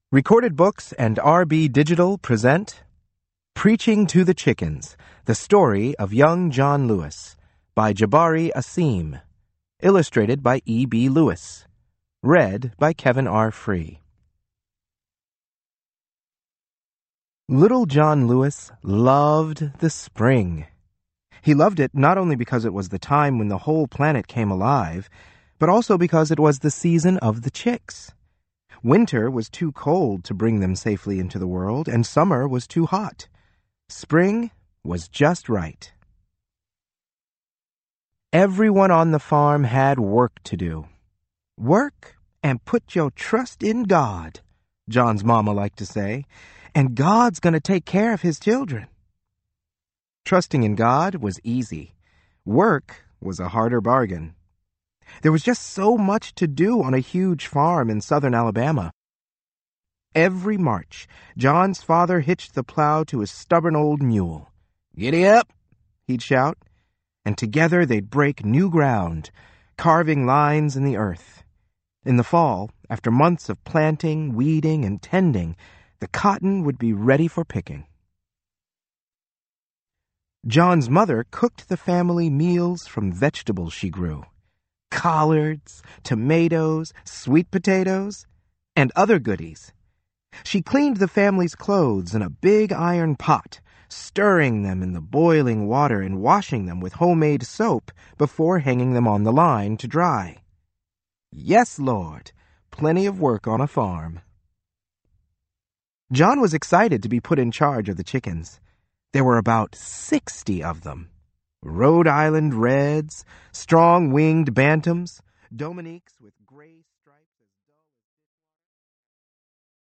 Recorded Books and RB Digital present Preaching to the Chickens, the story of young John Lewis, by Jabari Asim, illustrated by E.B. Lewis, read by Kevin R. Free. Little John Lewis loved the spring. He loved it not only because it was the time when the whole planet came alive, but also because it was the season of the chicks. Winter was too cold to bring them safely into the world, and summer was too hot. Spring was just right. Everyone on the farm had work to do. Work and put your trust in God, John's mama liked to say, and God's going to take care of his children. Trusting in God was easy. Work was a harder bargain. There was just so much to do on a huge farm in southern Alabama. Every March, John's father hitched the plow to his stubborn old mule. "Giddy up," he'd shout, and together they'd break new ground, carving lines in the earth. In the fall, after months of planting, weeding, and tending, the cotton would be ready for picking. John's mother cooked the family meals from vegetables she grew. Collards, tomatoes, sweet potatoes, and other goodies. She cleaned the family's clothes in a big iron pot, stirring them in the boiling water and washing them with homemade soap before hanging them on the line to dry. Yes, Lord, plenty of work on a farm. John was excited to be put in charge of the chickens. There were about 60 of them. Rhode Island Reds, strong-winged Bantams, Dominiques with gray